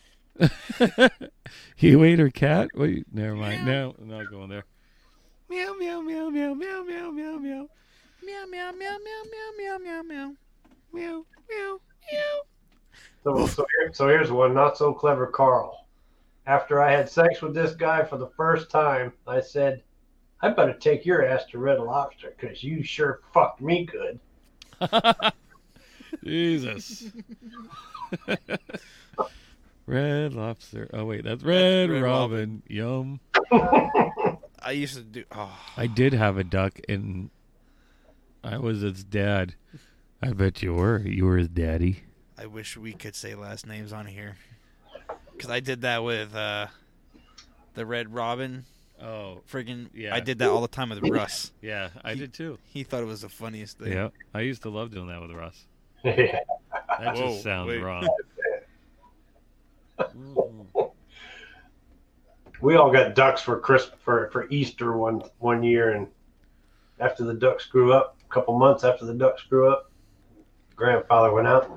B: You ate her cat? Wait, never mind. No, I'm not going there. Meow, meow, meow, meow, meow, meow, meow, meow.
C: Meow meow meow meow meow meow meow.
B: Meow, meow, meow.
D: So here's one, not so clever Carl. After I had sex with this guy for the first time, I said, I better take your ass to Red Lobster because you sure fucked me good.
B: Jesus. Red Lobster. Oh, wait, that's Red Robin. Yum.
C: I used to do. Oh.
B: I did have a duck, and I was its dad. I bet you were. You were his daddy.
C: I wish we could say last names on here. Because I did that with the Red Robin.
B: Oh,
C: Friggin'
B: yeah.
C: I did that all the time with Russ.
B: yeah, I did too.
C: He thought it was the funniest thing.
B: Yeah, I used to love doing that with Russ.
D: Yeah.
B: That
C: Whoa,
B: just sounds
C: wait.
B: wrong.
D: We all got ducks for Christmas for Easter one year, and after the ducks grew up, a couple months after the ducks grew up, Grandfather went out.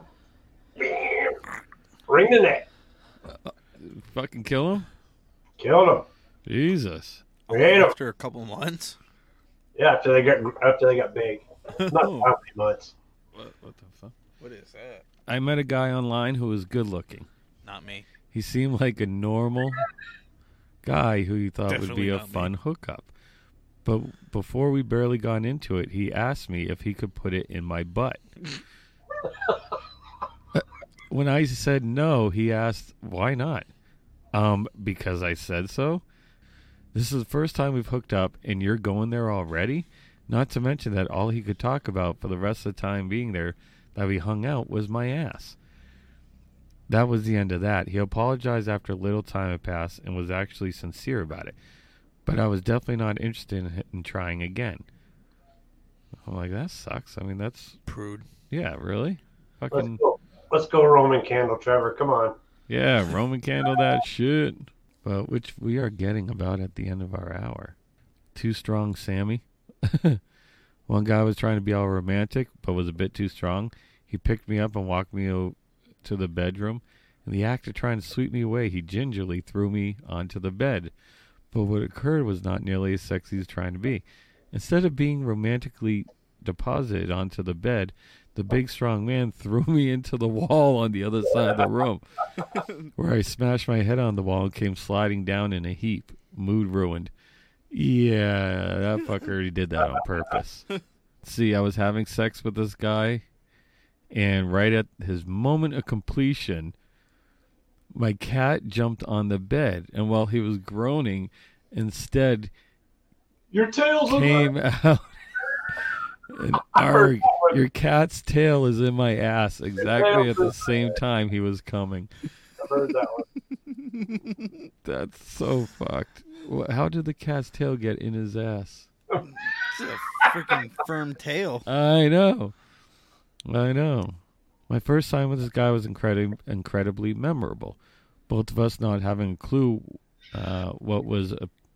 D: Ring the neck.
B: Fucking kill him?
D: Killed him.
B: Jesus.
D: We ate him.
C: After a couple months.
D: Yeah, after they got big. Not how many months.
B: What the fuck?
C: What is that?
B: I met a guy online who was good looking.
C: Not me.
B: He seemed like a normal guy who you thought would
C: Definitely
B: be a
C: not me.
B: fun hookup. But before we barely got into it, he asked me if he could put it in my butt. When I said no, he asked, why not? Because I said so. This is the first time we've hooked up, and you're going there already? Not to mention that all he could talk about for the rest of the time being there that we hung out was my ass. That was the end of that. He apologized after a little time had passed and was actually sincere about it. But I was definitely not interested in trying again. I'm like, that sucks. I mean, that's...
C: Prude.
B: Yeah, really?
D: Let's
B: Fucking...
D: go. Let's go Roman candle, Trevor. Come on.
B: Yeah, Roman candle that shit. But which we are getting about at the end of our hour. Too strong, Sammy. One guy was trying to be all romantic, but was a bit too strong. He picked me up and walked me to the bedroom. In the act of trying to sweep me away, he gingerly threw me onto the bed. But what occurred was not nearly as sexy as trying to be. Instead of being romantically deposited onto the bed, the big strong man threw me into the wall on the other side of the room, where I smashed my head on the wall and came sliding down in a heap. Mood ruined. Yeah, that fucker already did that on purpose. See, I was having sex with this guy, and right at his moment of completion, my cat jumped on the bed, and while he was groaning, instead
D: Your tail's on
B: came out. And arg, your cat's tail is in my ass exactly at the same time he was coming.
D: I've heard that one.
B: That's so fucked. How did the cat's tail get in his ass?
C: It's a freaking firm tail.
B: I know. My first time with this guy was incredibly memorable. Both of us not having a clue what was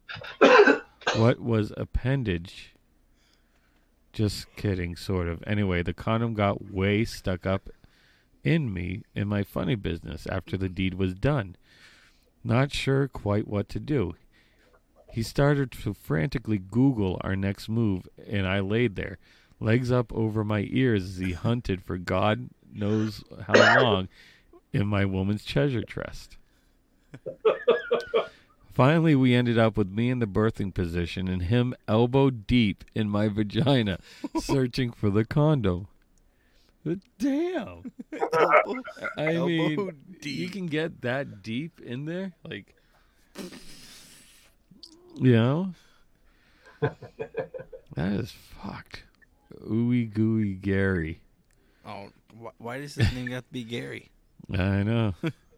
B: appendage. Just kidding, sort of. Anyway, the condom got way stuck up in me in my funny business after the deed was done. Not sure quite what to do. He started to frantically Google our next move, and I laid there, legs up over my ears as he hunted for God knows how long in my woman's treasure chest. Finally, we ended up with me in the birthing position and him elbow deep in my vagina, searching for the condom. But damn. I mean,
C: deep.
B: you can get that deep in there? Like, you know? That is fucked. Ooey gooey Gary.
C: Oh, why does his name have to be Gary?
B: I know.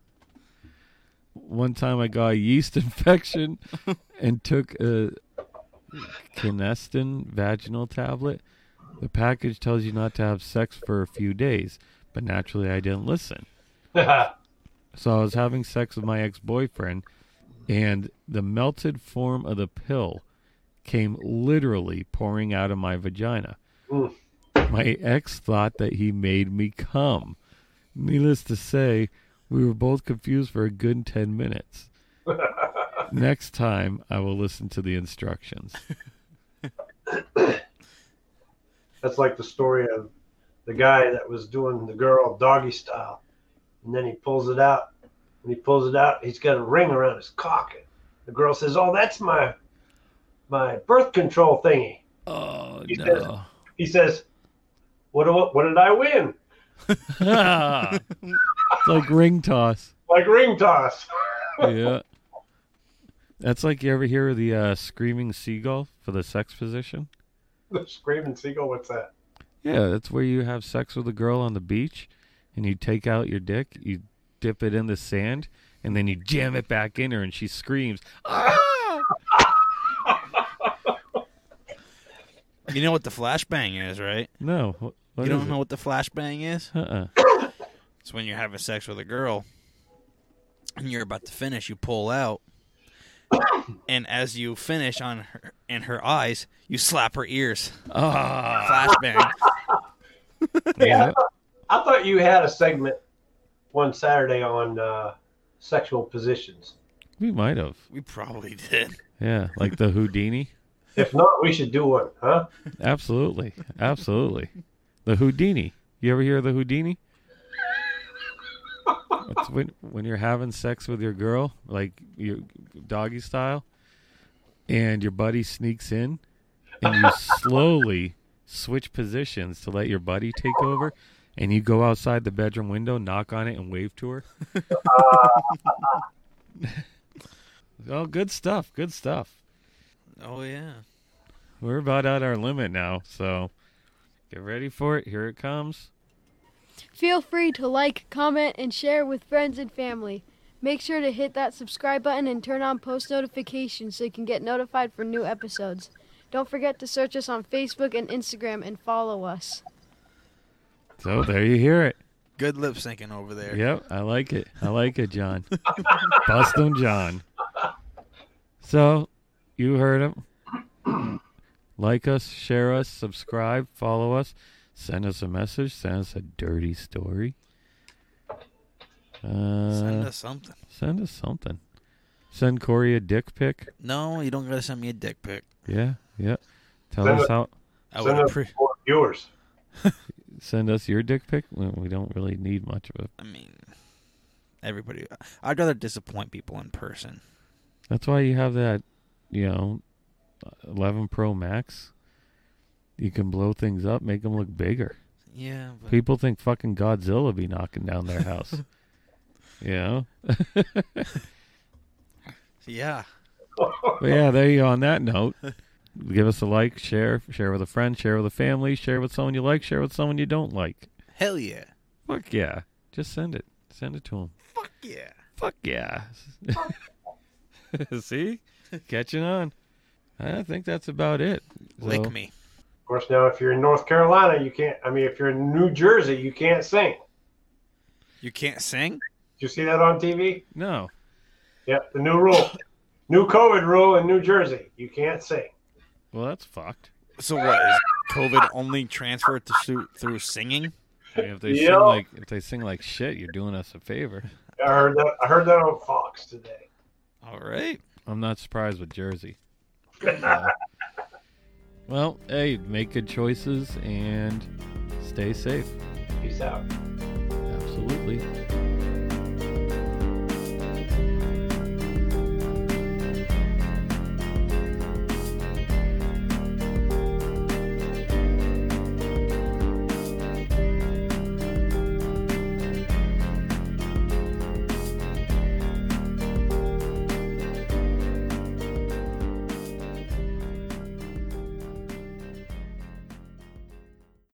B: One time I got a yeast infection and took a Canesten vaginal tablet. The package tells you not to have sex for a few days, but naturally I didn't listen. So I was having sex with my ex-boyfriend, and the melted form of the pill came literally pouring out of my vagina. My ex thought that he made me come. Needless to say, we were both confused for a good 10 minutes. Next time, I will listen to the instructions.
D: That's like the story of the guy that was doing the girl doggy style. And then he pulls it out. When he pulls it out, he's got a ring around his cock. The girl says, "Oh, that's my birth control thingy."
B: Oh,
D: He
B: no.
D: He says, what did I win?
B: It's like ring toss.
D: Like ring toss.
B: Yeah. That's like, you ever hear of the screaming seagull for the sex position?
D: The screaming seagull, what's that?
B: Yeah, that's where you have sex with a girl on the beach, and you take out your dick, you dip it in the sand, and then you jam it back in her, and she screams, "Ah!"
C: You know what the flashbang is, right?
B: No. What
C: You
B: is
C: don't
B: it?
C: know what the flashbang is? It's when you're having sex with a girl, and you're about to finish, you pull out, and as you finish on her in her eyes, you slap her ears.
B: Ah.
C: Flashbang.
B: Yeah.
D: I thought you had a segment one Saturday on sexual positions.
B: We might have.
C: We probably did.
B: Yeah, like the Houdini.
D: If not, we should do one, huh?
B: Absolutely. Absolutely. The Houdini. You ever hear of the Houdini? It's when you're having sex with your girl, like your doggy style, and your buddy sneaks in, and you slowly switch positions to let your buddy take over, and you go outside the bedroom window, knock on it, and wave to her. Oh, good stuff. Good stuff.
C: Oh, yeah.
B: We're about at our limit now, so get ready for it. Here it comes.
E: Feel free to like, comment, and share with friends and family. Make sure to hit that subscribe button and turn on post notifications so you can get notified for new episodes. Don't forget to search us on Facebook and Instagram and follow us.
B: So there you hear it.
C: Good lip syncing over there.
B: Yep, I like it. I like it, John. Bust 'em, John. So, you heard him. Like us, share us, subscribe, follow us, send us a message, send us a dirty story.
C: Send us something.
B: Send us something. Send Corey a dick pic.
C: No, you don't gotta send me a dick pic.
B: Yeah. Tell
D: Send
B: us
D: us-
B: how.
C: I
D: Send
C: would
D: us
C: appreciate.
D: more viewers.
B: Send us your dick pic. We don't really need much of it.
C: I mean, everybody. I'd rather disappoint people in person.
B: That's why you have that, 11 Pro Max. You can blow things up, make them look bigger.
C: Yeah. But
B: People think fucking Godzilla be knocking down their house.
C: yeah.
B: But yeah, there you go. On that note, give us a like, share with a friend, share with a family, share with someone you like, share with someone you don't like.
C: Hell yeah.
B: Fuck yeah. Just send it. Send it to them.
C: Fuck yeah.
B: Fuck yeah. See? Catching on. I think that's about it.
C: Lick
B: So-
C: me.
D: Of course, now if you're in North Carolina, you can't. I mean, if you're in New Jersey, you can't sing.
C: You can't sing?
D: Did you see that on TV?
B: No.
D: Yep, the new rule, new COVID rule in New Jersey. You can't sing.
B: Well, that's fucked.
C: So what is COVID only transferred to through singing?
B: I mean, if they
D: Yeah.
B: sing like shit, you're doing us a favor.
D: I heard that on Fox today.
C: All right.
B: I'm not surprised with Jersey. Well, hey, make good choices and stay safe.
D: Peace out.
B: Absolutely.